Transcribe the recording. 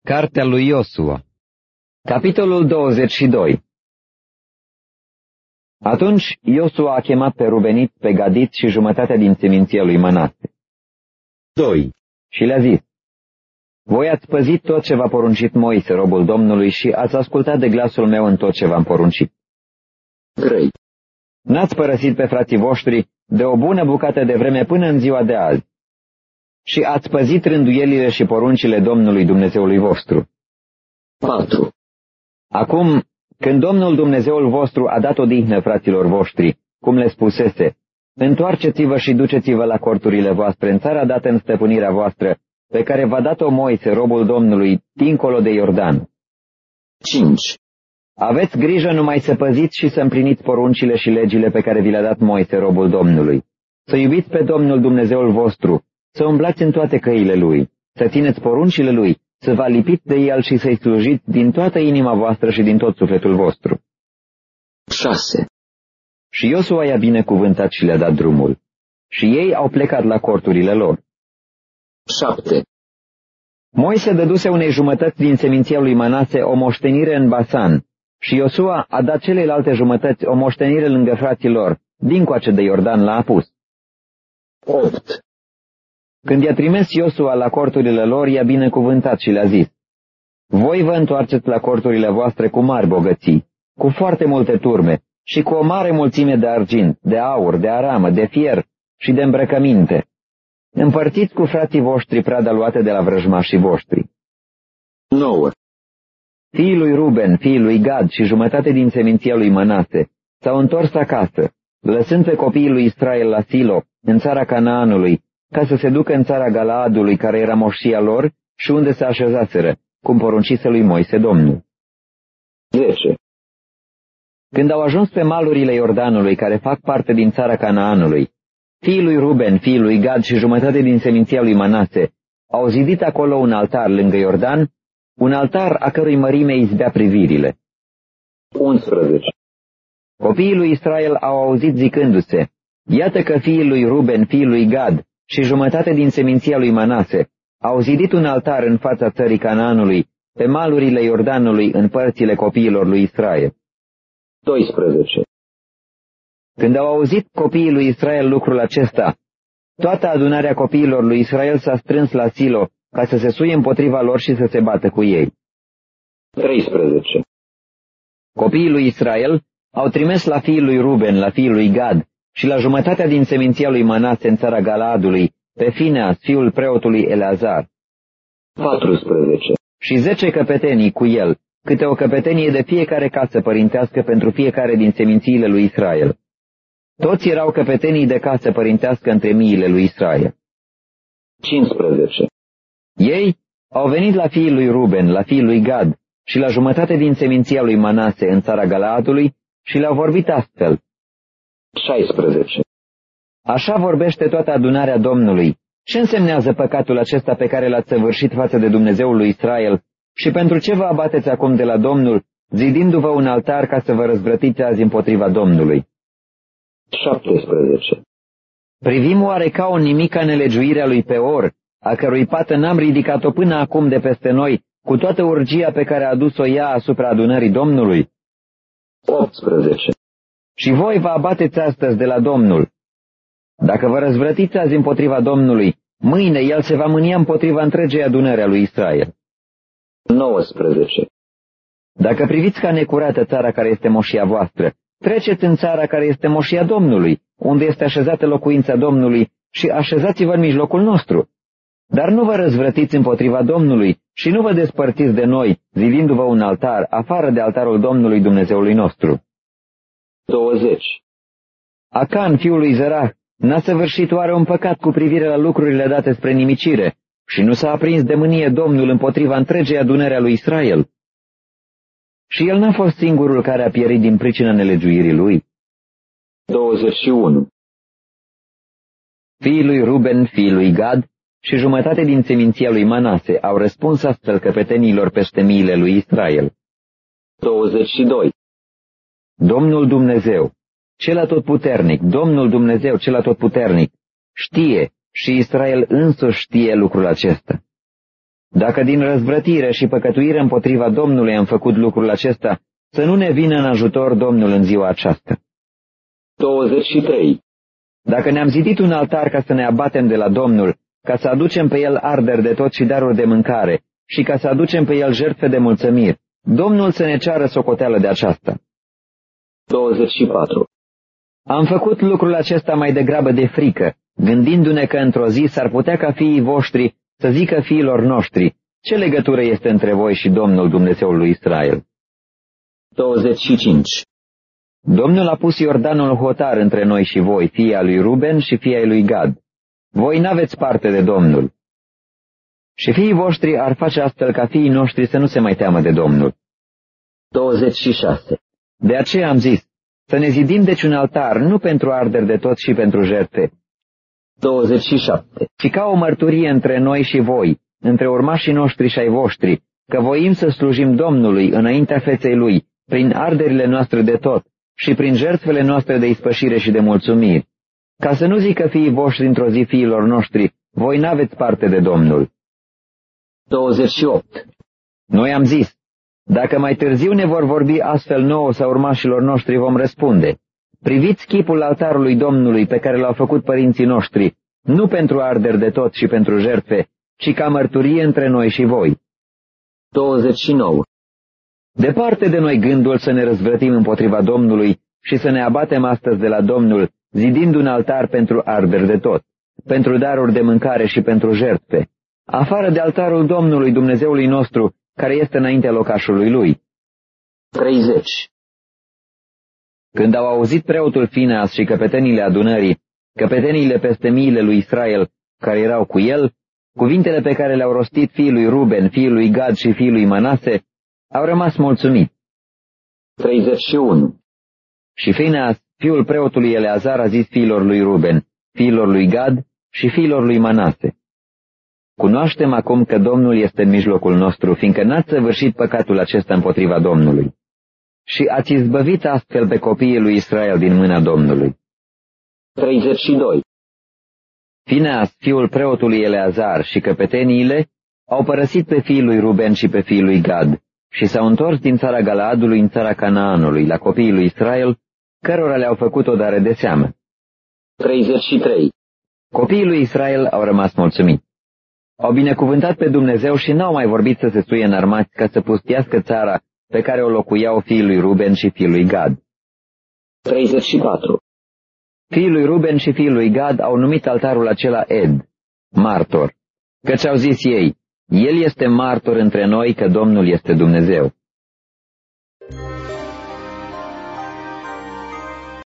Cartea lui Iosua, capitolul 22. Atunci Iosua a chemat pe Rubenit, pe Gadit și jumătatea din seminția lui Manase. 2. Și le-a zis: voi ați păzit tot ce v-a poruncit Moise, robul Domnului, și ați ascultat de glasul meu în tot ce v-am poruncit. 3. N-ați părăsit pe frații voștri de o bună bucată de vreme până în ziua de azi. Și ați păzit rânduielile și poruncile Domnului Dumnezeului vostru. 4. Acum, când Domnul Dumnezeul vostru a dat odihnă fraților voștri, cum le spusese, întoarceți-vă și duceți-vă la corturile voastre în țara dată în stăpânirea voastră, pe care v-a dat-o Moise, robul Domnului, dincolo de Iordan. 5. Aveți grijă numai să păziți și să împliniți poruncile și legile pe care vi le-a dat Moise, robul Domnului. Să iubiți pe Domnul Dumnezeul vostru, să umblați în toate căile Lui, să țineți poruncile Lui, să vă lipiți de El și să-i slujiți din toată inima voastră și din tot sufletul vostru. 6. Și Iosua i-a binecuvântat și le-a dat drumul. Și ei au plecat la corturile lor. 7. Moise dăduse unei jumătăți din seminția lui Manase o moștenire în Basan, și Iosua a dat celelalte jumătăți o moștenire lângă frații lor, dincoace de Iordan la apus. 8. Când i-a trimis Iosua la corturile lor, i-a binecuvântat și le-a zis: voi vă întoarceți la corturile voastre cu mari bogății, cu foarte multe turme și cu o mare mulțime de argint, de aur, de aramă, de fier și de îmbrăcăminte. Împărțiți cu frații voștri prada luată de la vrăjmașii voștri. 9. Fiii lui Ruben, fiii lui Gad și jumătate din seminția lui Manase s-au întors acasă, lăsând pe copiii lui Israel la Silo, în țara Canaanului, ca să se ducă în țara Galaadului, care era moșia lor și unde se așezaseră, cum poruncise lui Moise Domnul. 10. Când au ajuns pe malurile Iordanului, care fac parte din țara Canaanului, fiii lui Ruben, fiii lui Gad și jumătate din seminția lui Manase au zidit acolo un altar lângă Iordan, un altar a cărui mărime izbea privirile. 11. Copiii lui Israel au auzit zicându-se: iată că fiii lui Ruben, fiii lui Gad și jumătate din seminția lui Manase au zidit un altar în fața țării Canaanului, pe malurile Iordanului, în părțile copiilor lui Israel. 12. Când au auzit copiii lui Israel lucrul acesta, toată adunarea copiilor lui Israel s-a strâns la Silo ca să se suie împotriva lor și să se bată cu ei. 13. Copiii lui Israel au trimis la fiii lui Ruben, la fiii lui Gad și la jumătatea din seminția lui Manase în țara Galaadului, pe Fineas, fiul preotului Eleazar. 14. Și 10 căpetenii cu el, câte o căpetenie de fiecare casă părintească pentru fiecare din semințiile lui Israel. Toți erau căpetenii de casă părintească între miile lui Israel. 15. Ei au venit la fiii lui Ruben, la fiii lui Gad și la jumătate din seminția lui Manase în țara Galaadului și le-au vorbit astfel: 16. așa vorbește toată adunarea Domnului. Ce însemnează păcatul acesta pe care l-ați săvârșit față de Dumnezeul lui Israel și pentru ce vă abateți acum de la Domnul, zidindu-vă un altar ca să vă răzvrătiți azi împotriva Domnului? 17. Privim oare ca o nimica nelegiuirea lui Peor, a cărui pată n-am ridicat-o până acum de peste noi, cu toată urgia pe care a adus-o ea asupra adunării Domnului? 18. Și voi vă abateți astăzi de la Domnul. Dacă vă răzvrătiți azi împotriva Domnului, mâine El se va mânia împotriva întregei adunări a lui Israel. 19. Dacă priviți ca necurată țara care este moșia voastră, treceți în țara care este moșia Domnului, unde este așezată locuința Domnului, și așezați-vă în mijlocul nostru. Dar nu vă răzvrătiți împotriva Domnului și nu vă despărțiți de noi, zidindu-vă un altar, afară de altarul Domnului Dumnezeului nostru. 20. Acan, fiul lui Zerah, n-a săvârșit oare un păcat cu privire la lucrurile date spre nimicire și nu s-a aprins de mânie Domnul împotriva întregei adunări a lui Israel? Și el n-a fost singurul care a pierit din pricina nelegiuirii lui. 21. Fiii lui Ruben, fiii lui Gad și jumătate din seminția lui Manase au răspuns astfel căpetenilor peste miile lui Israel. 22. Domnul Dumnezeu, cel atotputernic, Domnul Dumnezeu, cel atotputernic, știe și Israel însuși știe lucrul acesta. Dacă din răzvrătire și păcătuire împotriva Domnului am făcut lucrul acesta, să nu ne vină în ajutor Domnul în ziua aceasta. 23. Dacă ne-am zidit un altar ca să ne abatem de la Domnul, ca să aducem pe el arderi de tot și daruri de mâncare, și ca să aducem pe el jertfe de mulțumiri, Domnul să ne ceară socoteală de aceasta. 24. Am făcut lucrul acesta mai degrabă de frică, gândindu-ne că într-o zi s-ar putea ca fiii voștri să zică fiilor noștri, ce legătură este între voi și Domnul Dumnezeul lui Israel? 25. Domnul a pus Iordanul hotar între noi și voi, fii al lui Ruben și fii ai lui Gad. Voi n-aveți parte de Domnul. Și fiii voștri ar face astfel ca fiii noștri să nu se mai teamă de Domnul. 26. De aceea am zis, să ne zidim deci un altar, nu pentru arderi de tot și pentru jertfe, 27. ci ca o mărturie între noi și voi, între urmașii noștri și ai voștri, că voim să slujim Domnului înaintea feței Lui, prin arderile noastre de tot și prin jertfele noastre de ispășire și de mulțumiri, ca să nu zică fiii voștri într-o zi fiilor noștri, voi n-aveți parte de Domnul. 28. Noi am zis, dacă mai târziu ne vor vorbi astfel nouă sau urmașilor noștri, vom răspunde, priviți chipul altarului Domnului pe care l-au făcut părinții noștri, nu pentru arderi de tot și pentru jertfe, ci ca mărturie între noi și voi. 29. Departe de noi gândul să ne răzvrătim împotriva Domnului și să ne abatem astăzi de la Domnul, zidind un altar pentru arderi de tot, pentru daruri de mâncare și pentru jertfe, afară de altarul Domnului Dumnezeului nostru, care este înaintea locașului Lui. 30. Când au auzit preotul Fineas și căpetenile adunării, căpeteniile peste miile lui Israel, care erau cu el, cuvintele pe care le-au rostit fiii lui Ruben, fiii lui Gad și fiii lui Manase, au rămas mulțumiți. 31. Și Fineas, fiul preotului Eleazar, a zis fiilor lui Ruben, fiilor lui Gad și fiilor lui Manase: cunoaștem acum că Domnul este în mijlocul nostru, fiindcă n-ați săvârșit păcatul acesta împotriva Domnului. Și ați izbăvit astfel pe copiii lui Israel din mâna Domnului. 32. Fineas, fiul preotului Eleazar și căpeteniile au părăsit pe fiii lui Ruben și pe fiii lui Gad și s-au întors din țara Galaadului în țara Canaanului la copiii lui Israel, cărora le-au făcut o dare de seamă. 33. Copiii lui Israel au rămas mulțumiți. Au binecuvântat pe Dumnezeu și n-au mai vorbit să se suie înarmați ca să pustiască țara pe care o locuiau fiii lui Ruben și fiii lui Gad. 34. Fiii lui Ruben și fiii lui Gad au numit altarul acela Ed, martor, căci au zis ei, el este martor între noi că Domnul este Dumnezeu.